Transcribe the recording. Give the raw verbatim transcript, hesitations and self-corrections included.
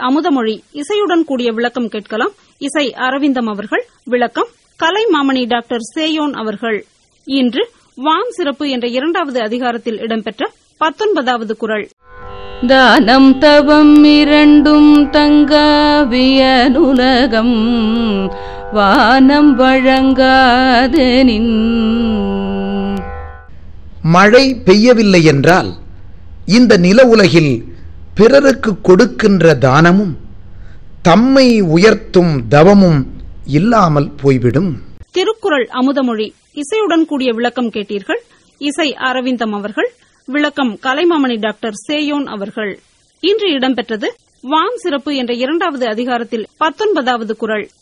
அமுதமொழி இசையுடன் கூடிய விளக்கம் கேட்கலாம். இசை அரவிந்தம் அவர்கள், விளக்கம் கலை மாமணி டாக்டர் சேயோன் அவர்கள். இன்று வான் சிறப்பு என்ற இரண்டாவது அதிகாரத்தில் இடம்பெற்ற பத்தொன்பதாவது குறள். தானம் தவம் இரண்டும் தங்காவியனுலகம் வானம் வழங்காதெனின். மழை பெய்யவில்லை என்றால் இந்த நில உலகில் பிறருக்கு கொடுக்கின்ற தானமும் தம்மை உயர்த்தும் தவமும் இல்லாமல் போய்விடும். திருக்குறள் அமுதமொழி இசையுடன் கூடிய விளக்கம் கேட்டீர்கள். இசை அரவிந்தம் அவர்கள், விளக்கம் கலைமாமணி டாக்டர் சேயோன் அவர்கள். இன்று இடம்பெற்றது வான் சிறப்பு என்ற இரண்டாவது அதிகாரத்தில் பத்தொன்பதாவது குறள்.